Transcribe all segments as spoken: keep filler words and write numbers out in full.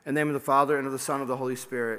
In the name of the Father, and of the Son, and of the Holy Spirit.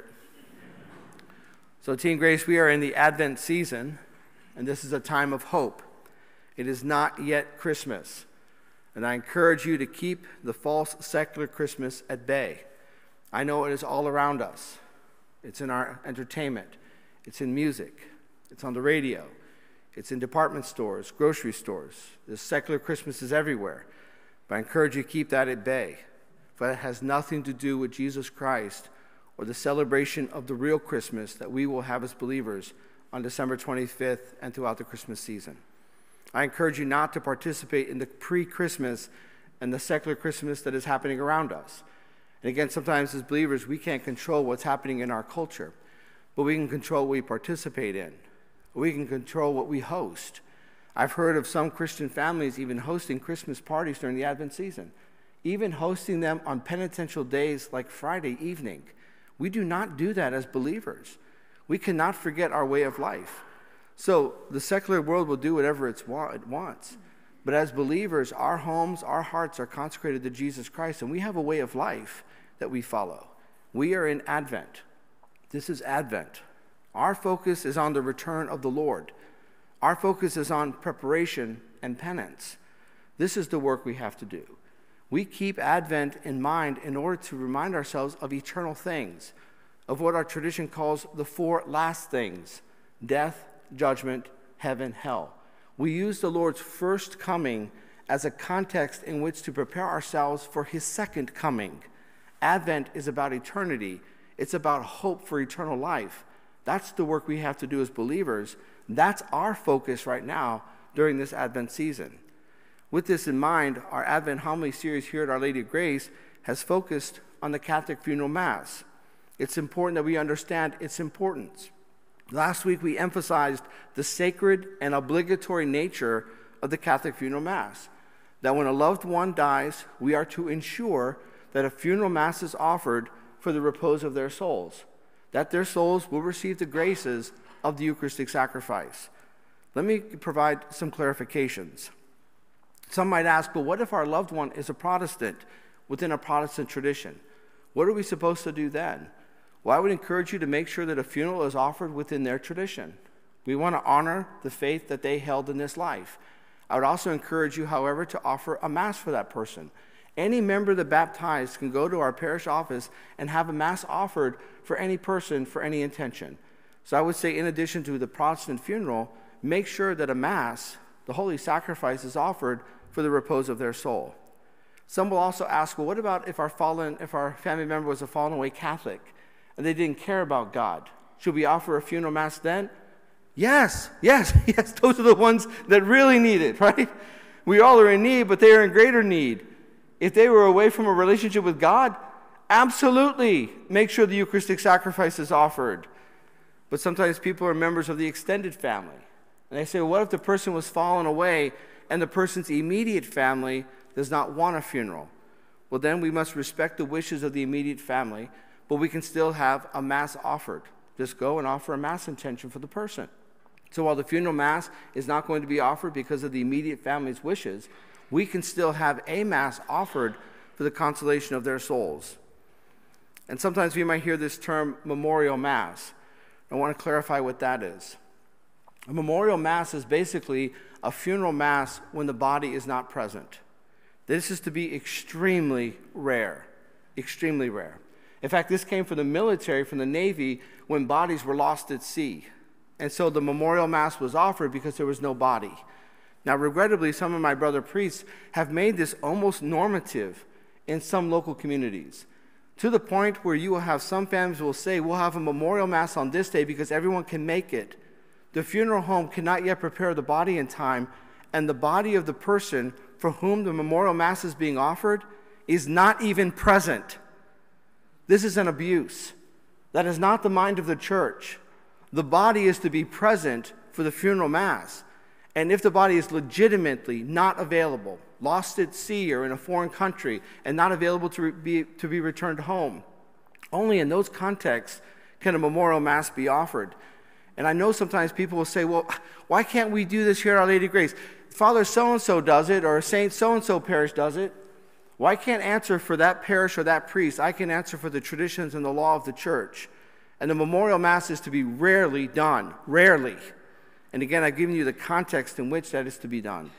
So, Team Grace, we are in the Advent season, and this is a time of hope. It is not yet Christmas, and I encourage you to keep the false secular Christmas at bay. I know it is all around us. It's in our entertainment. It's in music. It's on the radio. It's in department stores, grocery stores. The secular Christmas is everywhere. But I encourage you to keep that at bay. But it has nothing to do with Jesus Christ or the celebration of the real Christmas that we will have as believers on December twenty-fifth and throughout the Christmas season. I encourage you not to participate in the pre-Christmas and the secular Christmas that is happening around us. And again, sometimes as believers, we can't control what's happening in our culture, but we can control what we participate in. We can control what we host. I've heard of some Christian families even hosting Christmas parties during the Advent season, even hosting them on penitential days like Friday evening. We do not do that as believers. We cannot forget our way of life. So the secular world will do whatever it wants. But as believers, our homes, our hearts are consecrated to Jesus Christ, and we have a way of life that we follow. We are in Advent. This is Advent. Our focus is on the return of the Lord. Our focus is on preparation and penance. This is the work we have to do. We keep Advent in mind in order to remind ourselves of eternal things, of what our tradition calls the four last things: death, judgment, heaven, hell. We use the Lord's first coming as a context in which to prepare ourselves for his second coming. Advent is about eternity. It's about hope for eternal life. That's the work we have to do as believers. That's our focus right now during this Advent season. With this in mind, our Advent homily series here at Our Lady of Grace has focused on the Catholic funeral mass. It's important that we understand its importance. Last week, we emphasized the sacred and obligatory nature of the Catholic funeral mass, that when a loved one dies, we are to ensure that a funeral mass is offered for the repose of their souls, that their souls will receive the graces of the Eucharistic sacrifice. Let me provide some clarifications. Some might ask, but what if our loved one is a Protestant within a Protestant tradition? What are we supposed to do then? Well, I would encourage you to make sure that a funeral is offered within their tradition. We want to honor the faith that they held in this life. I would also encourage you, however, to offer a mass for that person. Any member of the baptized can go to our parish office and have a mass offered for any person for any intention. So I would say, in addition to the Protestant funeral, make sure that a mass, the holy sacrifice, is offered for the repose of their soul. Some will also ask, well, what about if our fallen, if our family member was a fallen away Catholic and they didn't care about God? Should we offer a funeral mass then? Yes, yes, yes. Those are the ones that really need it, right? We all are in need, but they are in greater need. If they were away from a relationship with God, absolutely make sure the Eucharistic sacrifice is offered. But sometimes people are members of the extended family. And they say, well, what if the person was fallen away and the person's immediate family does not want a funeral? Well, then we must respect the wishes of the immediate family, but we can still have a mass offered. Just go and offer a mass intention for the person. So while the funeral mass is not going to be offered because of the immediate family's wishes, we can still have a mass offered for the consolation of their souls. And sometimes we might hear this term memorial mass. I want to clarify what that is. A memorial mass is basically a funeral mass when the body is not present. This is to be extremely rare, extremely rare. In fact, this came from the military, from the Navy, when bodies were lost at sea. And so the memorial mass was offered because there was no body. Now, regrettably, some of my brother priests have made this almost normative in some local communities, to the point where you will have some families will say, we'll have a memorial mass on this day because everyone can make it. The funeral home cannot yet prepare the body in time, and the body of the person for whom the memorial mass is being offered is not even present. This is an abuse. That is not the mind of the church. The body is to be present for the funeral mass. And if the body is legitimately not available, lost at sea or in a foreign country, and not available to be, to be returned home, only in those contexts can a memorial mass be offered. And I know sometimes people will say, well, why can't we do this here at Our Lady of Grace? Father so-and-so does it, or Saint so-and-so parish does it. Well, I can't answer for that parish or that priest. I can answer for the traditions and the law of the church. And the memorial mass is to be rarely done, rarely. And again, I've given you the context in which that is to be done.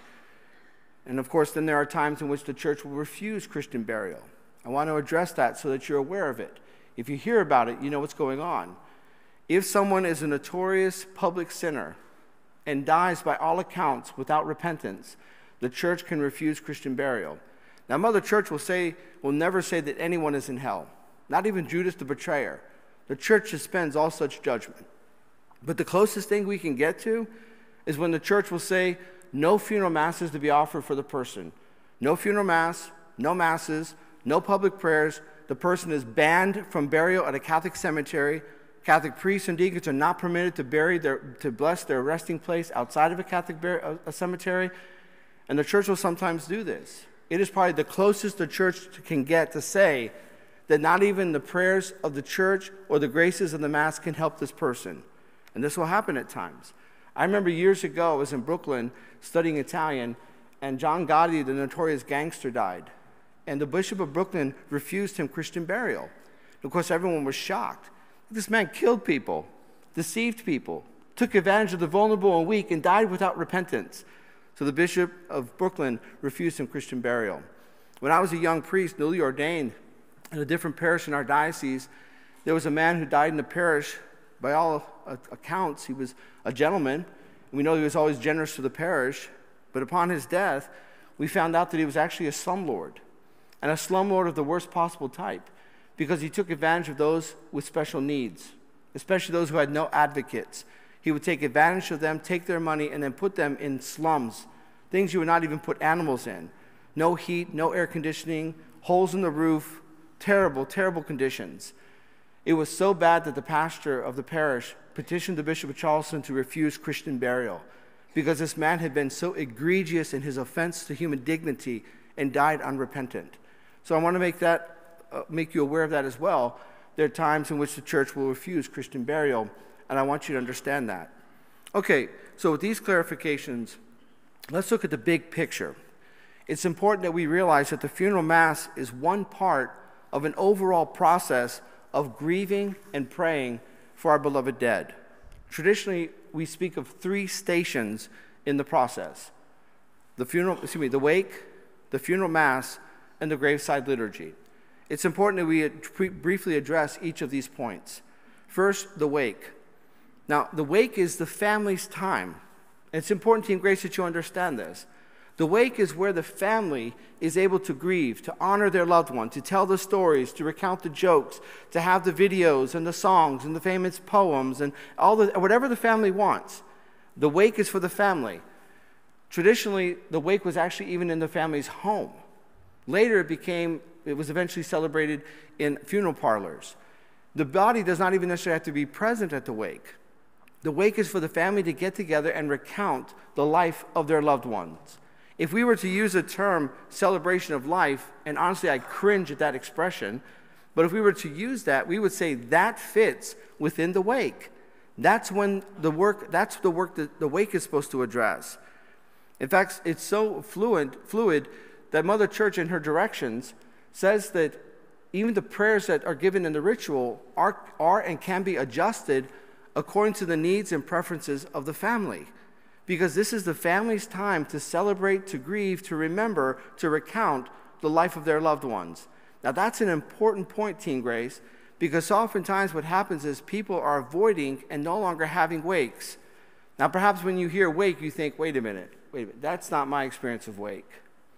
And of course, then there are times in which the church will refuse Christian burial. I want to address that so that you're aware of it. If you hear about it, you know what's going on. If someone is a notorious public sinner and dies by all accounts without repentance, the church can refuse Christian burial. Now, Mother Church will say, will never say that anyone is in hell, not even Judas the betrayer. The church suspends all such judgment. But the closest thing we can get to is when the church will say, no funeral masses to be offered for the person. No funeral mass, no masses, no public prayers. The person is banned from burial at a Catholic cemetery. Catholic priests and deacons are not permitted to bury their, to bless their resting place outside of a Catholic bur- a cemetery. And the church will sometimes do this. It is probably the closest the church can get to say that not even the prayers of the church or the graces of the Mass can help this person. And this will happen at times. I remember years ago, I was in Brooklyn studying Italian, and John Gotti, the notorious gangster, died. And the Bishop of Brooklyn refused him Christian burial. Of course, everyone was shocked. This man killed people, deceived people, took advantage of the vulnerable and weak, and died without repentance. So the Bishop of Brooklyn refused him Christian burial. When I was a young priest, newly ordained, in a different parish in our diocese, there was a man who died in the parish. By all accounts, he was a gentleman. We know he was always generous to the parish. But upon his death, we found out that he was actually a slumlord, and a slumlord of the worst possible type, because he took advantage of those with special needs, especially those who had no advocates. He would take advantage of them, take their money, and then put them in slums, things you would not even put animals in. No heat, no air conditioning, holes in the roof, terrible, terrible conditions. It was so bad that the pastor of the parish petitioned the Bishop of Charleston to refuse Christian burial because this man had been so egregious in his offense to human dignity and died unrepentant. So I want to make that, uh, make you aware of that as well. There are times in which the church will refuse Christian burial, and I want you to understand that. Okay, so with these clarifications, let's look at the big picture. It's important that we realize that the funeral mass is one part of an overall process of grieving and praying for our beloved dead. Traditionally, we speak of three stations in the process: the funeral, excuse me, the wake, the funeral mass, and the graveside liturgy. It's important that we briefly address each of these points. First, the wake. Now, the wake is the family's time. It's important, Team Grace, that you understand this. The wake is where the family is able to grieve, to honor their loved one, to tell the stories, to recount the jokes, to have the videos and the songs and the famous poems and all the whatever the family wants. The wake is for the family. Traditionally, the wake was actually even in the family's home. Later, it became, it was eventually celebrated in funeral parlors. The body does not even necessarily have to be present at the wake. The wake is for the family to get together and recount the life of their loved ones. If we were to use the term celebration of life, and honestly I cringe at that expression, but if we were to use that, we would say that fits within the wake. That's when the work, that's the work that the wake is supposed to address. In fact, it's so fluid, fluid that Mother Church in her directions says that even the prayers that are given in the ritual are, are and can be adjusted according to the needs and preferences of the family. Because this is the family's time to celebrate, to grieve, to remember, to recount the life of their loved ones. Now that's an important point, Team Grace, because oftentimes what happens is people are avoiding and no longer having wakes. Now perhaps when you hear wake, you think, wait a minute, wait a minute, that's not my experience of wake.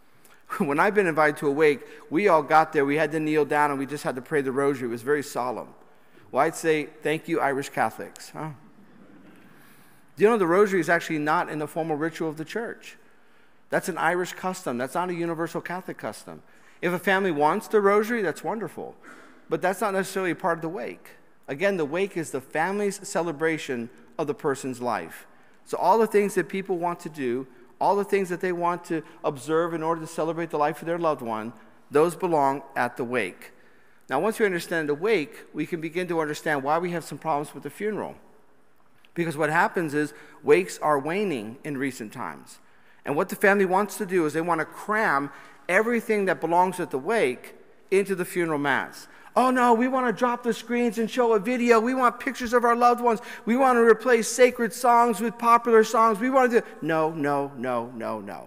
When I've been invited to a wake, we all got there, we had to kneel down and we just had to pray the rosary. It was very solemn. Well, I'd say, thank you, Irish Catholics. Huh? Do you know the rosary is actually not in the formal ritual of the church? That's an Irish custom. That's not a universal Catholic custom. If a family wants the rosary, that's wonderful. But that's not necessarily a part of the wake. Again, the wake is the family's celebration of the person's life. So all the things that people want to do, all the things that they want to observe in order to celebrate the life of their loved one, those belong at the wake. Now, once we understand the wake, we can begin to understand why we have some problems with the funeral. Because what happens is wakes are waning in recent times. And what the family wants to do is they want to cram everything that belongs at the wake into the funeral mass. Oh no, we want to drop the screens and show a video. We want pictures of our loved ones. We want to replace sacred songs with popular songs. We want to do... No, no, no, no, no.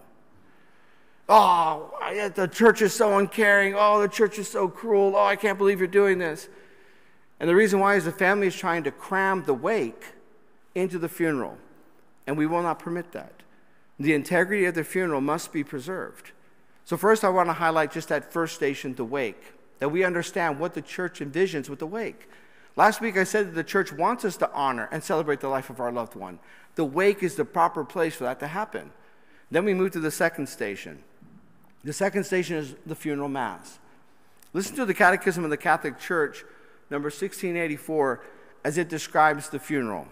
Oh, the church is so uncaring. Oh, the church is so cruel. Oh, I can't believe you're doing this. And the reason why is the family is trying to cram the wake into the funeral. And we will not permit that. The integrity of the funeral must be preserved. So first I want to highlight just that first station, the wake, that we understand what the church envisions with the wake. Last week I said that the church wants us to honor and celebrate the life of our loved one. The wake is the proper place for that to happen. Then we move to the second station. The second station is the funeral mass. Listen to the Catechism of the Catholic Church, number sixteen eighty-four, as it describes the funeral.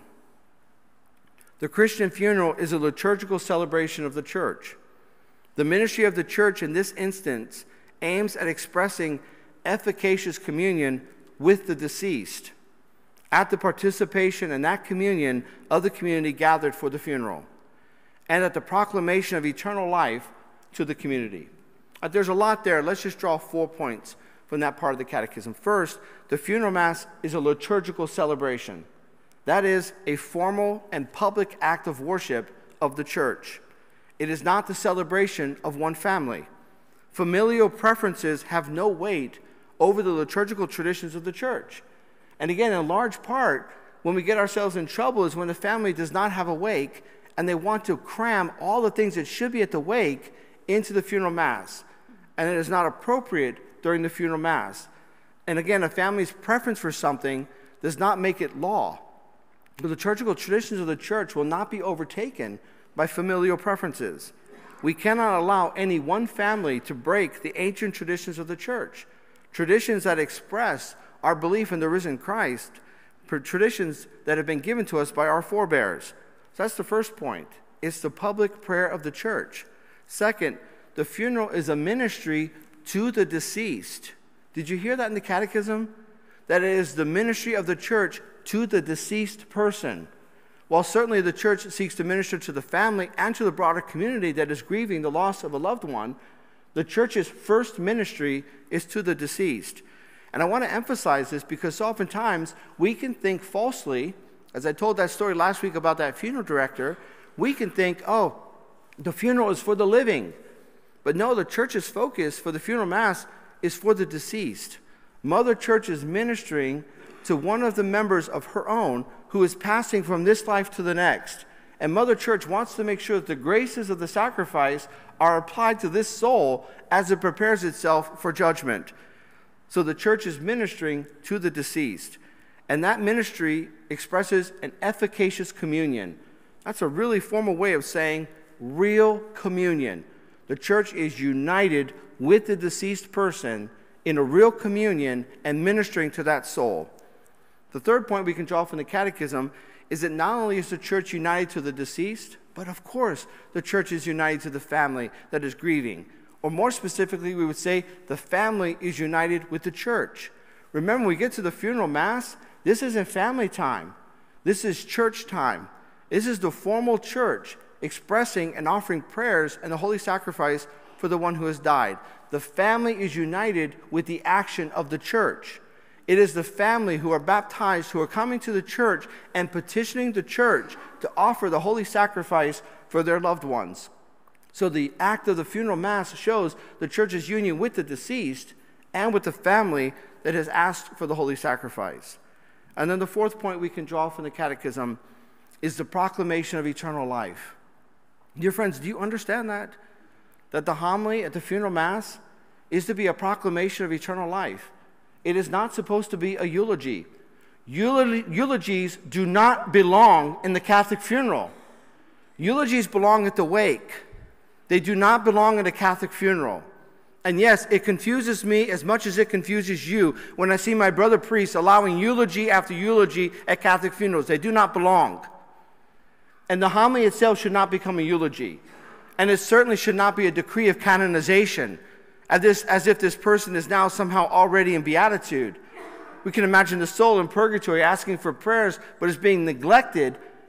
The Christian funeral is a liturgical celebration of the church. The ministry of the church in this instance aims at expressing efficacious communion with the deceased at the participation in that communion of the community gathered for the funeral, and at the proclamation of eternal life to the community. Uh, there's a lot there. Let's just draw four points from that part of the catechism. First, the funeral mass is a liturgical celebration. That is a formal and public act of worship of the church. It is not the celebration of one family. Familial preferences have no weight over the liturgical traditions of the church. And again, in large part, when we get ourselves in trouble is when the family does not have a wake and they want to cram all the things that should be at the wake into the funeral mass. And it is not appropriate during the funeral mass. And again, a family's preference for something does not make it law. The liturgical traditions of the church will not be overtaken by familial preferences. We cannot allow any one family to break the ancient traditions of the church, traditions that express our belief in the risen Christ, traditions that have been given to us by our forebears. So that's the first point. It's the public prayer of the church. Second, the funeral is a ministry to the deceased. Did you hear that in the catechism? That it is the ministry of the church to the deceased person. While certainly the church seeks to minister to the family and to the broader community that is grieving the loss of a loved one, the church's first ministry is to the deceased. And I want to emphasize this because oftentimes we can think falsely, as I told that story last week about that funeral director, we can think, oh, the funeral is for the living. But no, the church's focus for the funeral mass is for the deceased. Mother Church is ministering to one of the members of her own who is passing from this life to the next. And Mother Church wants to make sure that the graces of the sacrifice are applied to this soul as it prepares itself for judgment. So the church is ministering to the deceased. And that ministry expresses an efficacious communion. That's a really formal way of saying real communion. The church is united with the deceased person in a real communion and ministering to that soul. The third point we can draw from the catechism is that not only is the church united to the deceased, but of course the church is united to the family that is grieving. Or more specifically, we would say the family is united with the church. Remember, when we get to the funeral mass, this isn't family time. This is church time. This is the formal church expressing and offering prayers and the holy sacrifice for the one who has died. The family is united with the action of the church. It is the family who are baptized, who are coming to the church and petitioning the church to offer the holy sacrifice for their loved ones. So the act of the funeral mass shows the church's union with the deceased and with the family that has asked for the holy sacrifice. And then the fourth point we can draw from the catechism is the proclamation of eternal life. Dear friends, do you understand that? That the homily at the funeral mass is to be a proclamation of eternal life. It is not supposed to be a eulogy. Eulogies do not belong in the Catholic funeral. Eulogies belong at the wake. They do not belong in a Catholic funeral. And yes, it confuses me as much as it confuses you when I see my brother priests allowing eulogy after eulogy at Catholic funerals. They do not belong. And the homily itself should not become a eulogy. And it certainly should not be a decree of canonization, as, this, as if this person is now somehow already in beatitude. We can imagine the soul in purgatory asking for prayers, but is being neglected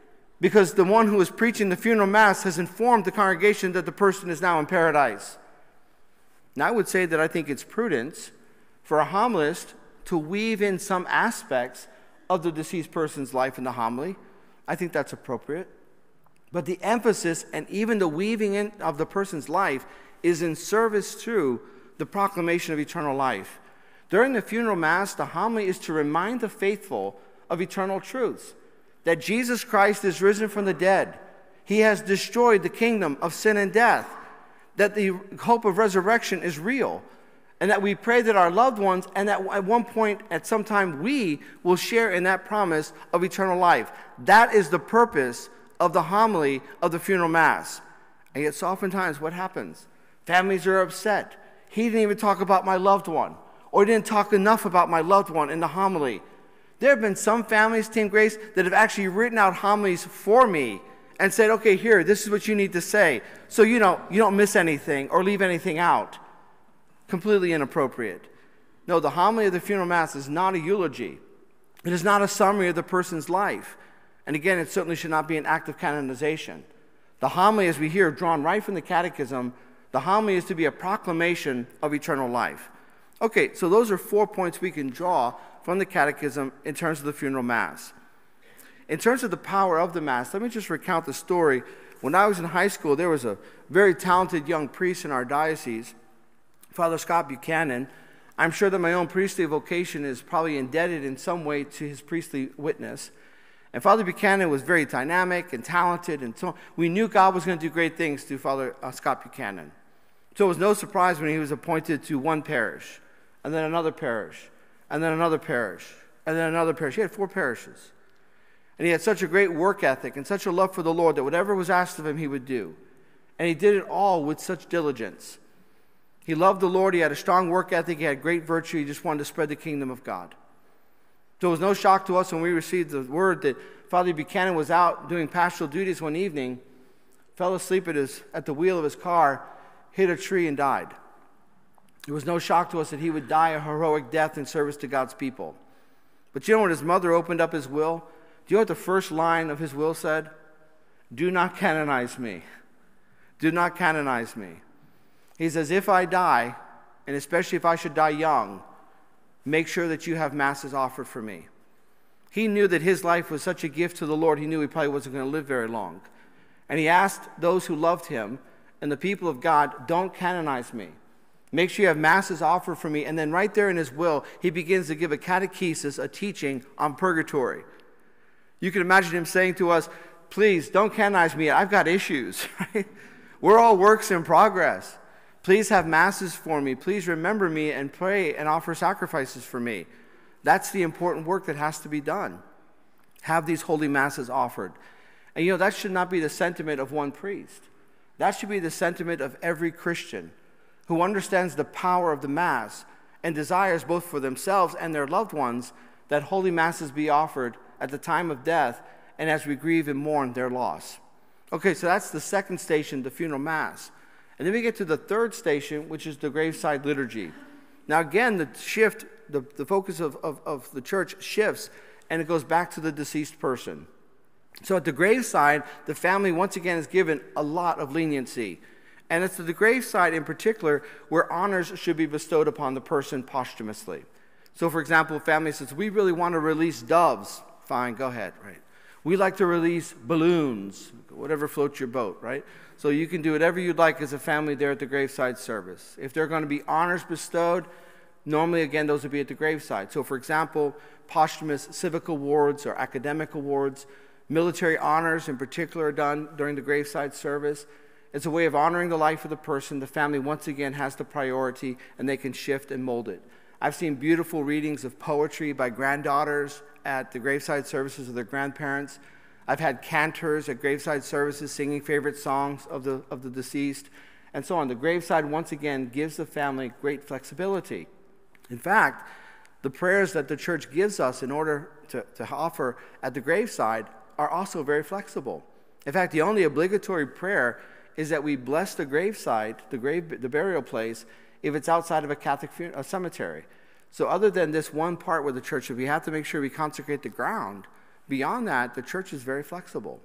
because the one who is preaching the funeral mass has informed the congregation that the person is now in paradise. Now, I would say that I think it's prudent for a homilist to weave in some aspects of the deceased person's life in the homily. I think that's appropriate. But the emphasis and even the weaving in of the person's life is in service to the proclamation of eternal life. During the funeral mass, the homily is to remind the faithful of eternal truths, that Jesus Christ is risen from the dead. He has destroyed the kingdom of sin and death, that the hope of resurrection is real, and that we pray that our loved ones, and that at one point, at some time, we will share in that promise of eternal life. That is the purpose of the homily of the funeral mass. And yet, so oftentimes, what happens? Families are upset. He didn't even talk about my loved one, or he didn't talk enough about my loved one in the homily. There have been some families, Team Grace, that have actually written out homilies for me and said, okay, here, this is what you need to say, so you know you don't miss anything or leave anything out. Completely inappropriate. No, the homily of the funeral mass is not a eulogy. It is not a summary of the person's life. And again, it certainly should not be an act of canonization. The homily, as we hear, drawn right from the Catechism, the homily is to be a proclamation of eternal life. Okay, so those are four points we can draw from the Catechism in terms of the funeral mass. In terms of the power of the mass, let me just recount the story. When I was in high school, there was a very talented young priest in our diocese, Father Scott Buchanan. I'm sure that my own priestly vocation is probably indebted in some way to his priestly witness. And Father Buchanan was very dynamic and talented, and so we knew God was going to do great things through Father uh, Scott Buchanan. So it was no surprise when he was appointed to one parish, and then another parish, and then another parish, and then another parish. He had four parishes. And he had such a great work ethic and such a love for the Lord that whatever was asked of him, he would do. And he did it all with such diligence. He loved the Lord. He had a strong work ethic. He had great virtue. He just wanted to spread the kingdom of God. So it was no shock to us when we received the word that Father Buchanan was out doing pastoral duties one evening, fell asleep at, his, at the wheel of his car, hit a tree, and died. It was no shock to us that he would die a heroic death in service to God's people. But you know when his mother opened up his will? Do you know what the first line of his will said? Do not canonize me. Do not canonize me. He says, if I die, and especially if I should die young, make sure that you have masses offered for me. He knew that his life was such a gift to the Lord, he knew he probably wasn't going to live very long. And he asked those who loved him and the people of God, don't canonize me. Make sure you have masses offered for me. And then right there in his will, he begins to give a catechesis, a teaching on purgatory. You can imagine him saying to us, please don't canonize me. I've got issues. Right? We're all works in progress. Please have masses for me. Please remember me and pray and offer sacrifices for me. That's the important work that has to be done. Have these holy masses offered. And you know, that should not be the sentiment of one priest. That should be the sentiment of every Christian who understands the power of the Mass and desires both for themselves and their loved ones that holy masses be offered at the time of death and as we grieve and mourn their loss. Okay, so that's the second station, the funeral mass. And then we get to the third station, which is the graveside liturgy. Now again, the shift, the, the focus of, of, of the church shifts, and it goes back to the deceased person. So at the graveside, the family once again is given a lot of leniency. And it's at the graveside in particular where honors should be bestowed upon the person posthumously. So for example, a family says, we really want to release doves. Fine, go ahead, right? We like to release balloons, whatever floats your boat, right? So you can do whatever you'd like as a family there at the graveside service. If there are going to be honors bestowed, normally, again, those would be at the graveside. So for example, posthumous civic awards or academic awards, military honors in particular are done during the graveside service. It's a way of honoring the life of the person. The family, once again, has the priority, and they can shift and mold it. I've seen beautiful readings of poetry by granddaughters at the graveside services of their grandparents. I've had cantors at graveside services singing favorite songs of the, of the deceased, and so on. The graveside, once again, gives the family great flexibility. In fact, the prayers that the church gives us in order to, to offer at the graveside are also very flexible. In fact, the only obligatory prayer is that we bless the graveside, the grave, the burial place, if it's outside of a Catholic funeral, a cemetery. So other than this one part where the church, we have to make sure we consecrate the ground, beyond that, the church is very flexible.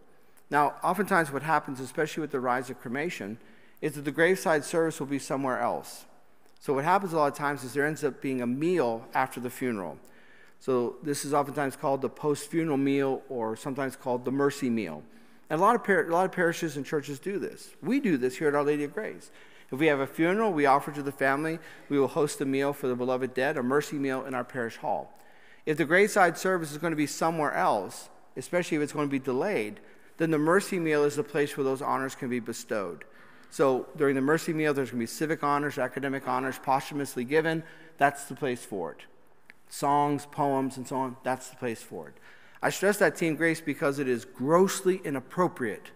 Now, oftentimes what happens, especially with the rise of cremation, is that the graveside service will be somewhere else. So what happens a lot of times is there ends up being a meal after the funeral. So this is oftentimes called the post-funeral meal, or sometimes called the mercy meal. And a lot of par- a lot of parishes and churches do this. We do this here at Our Lady of Grace. If we have a funeral, we offer to the family, we will host a meal for the beloved dead, a mercy meal in our parish hall. If the graveside service is going to be somewhere else, especially if it's going to be delayed, then the mercy meal is the place where those honors can be bestowed. So during the mercy meal, there's going to be civic honors, academic honors, posthumously given. That's the place for it. Songs, poems, and so on, that's the place for it. I stress that, Team Grace, because it is grossly inappropriate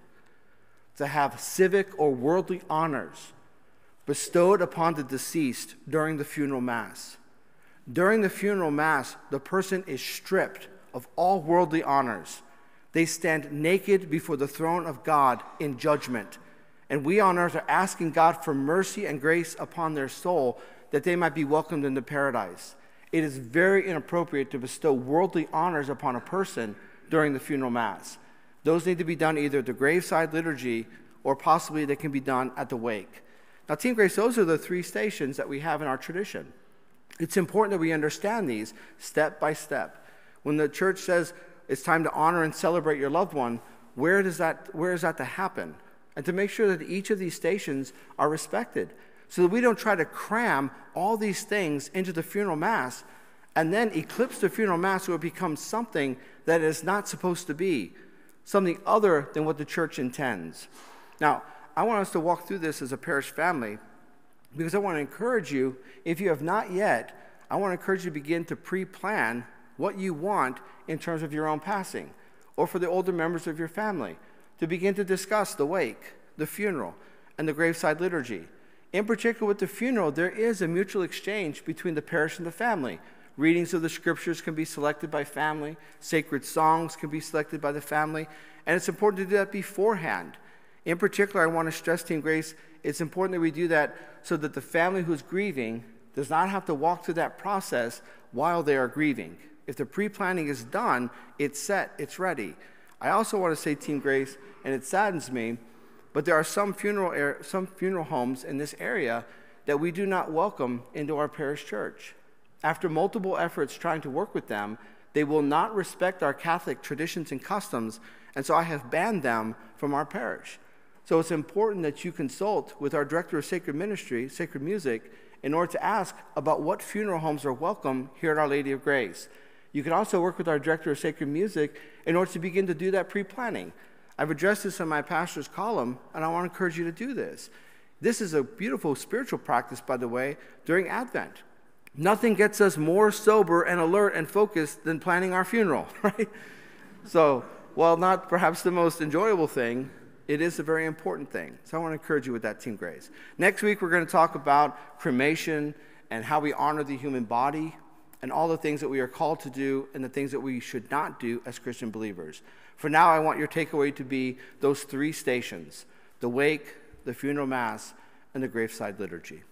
to have civic or worldly honors bestowed upon the deceased during the funeral mass. During the funeral mass, the person is stripped of all worldly honors. They stand naked before the throne of God in judgment. And we on earth are asking God for mercy and grace upon their soul that they might be welcomed into paradise. It is very inappropriate to bestow worldly honors upon a person during the funeral mass. Those need to be done either at the graveside liturgy or possibly they can be done at the wake. Now, Team Grace, those are the three stations that we have in our tradition. It's important that we understand these step by step. When the church says it's time to honor and celebrate your loved one, where does that, where is that to happen? And to make sure that each of these stations are respected, so that we don't try to cram all these things into the funeral mass and then eclipse the funeral mass so it becomes something that is not supposed to be, something other than what the church intends. Now, I want us to walk through this as a parish family because I want to encourage you, if you have not yet, I want to encourage you to begin to pre-plan what you want in terms of your own passing, or for the older members of your family, to begin to discuss the wake, the funeral, and the graveside liturgy. In particular, with the funeral, there is a mutual exchange between the parish and the family. Readings of the scriptures can be selected by family. Sacred songs can be selected by the family. And it's important to do that beforehand. In particular, I want to stress, Team Grace, it's important that we do that so that the family who's grieving does not have to walk through that process while they are grieving. If the pre-planning is done, it's set, it's ready. I also want to say, Team Grace, and it saddens me, but there are some funeral er- some funeral homes in this area that we do not welcome into our parish church. After multiple efforts trying to work with them, they will not respect our Catholic traditions and customs, and so I have banned them from our parish. So it's important that you consult with our Director of Sacred Ministry, Sacred Music, in order to ask about what funeral homes are welcome here at Our Lady of Grace. You can also work with our Director of Sacred Music in order to begin to do that pre-planning. I've addressed this in my pastor's column, and I want to encourage you to do this. This is a beautiful spiritual practice, by the way, during Advent. Nothing gets us more sober and alert and focused than planning our funeral, right? So, while not perhaps the most enjoyable thing, it is a very important thing. So I want to encourage you with that, Team Grace. Next week, we're going to talk about cremation and how we honor the human body and all the things that we are called to do and the things that we should not do as Christian believers. For now, I want your takeaway to be those three stations: the wake, the funeral mass, and the graveside liturgy.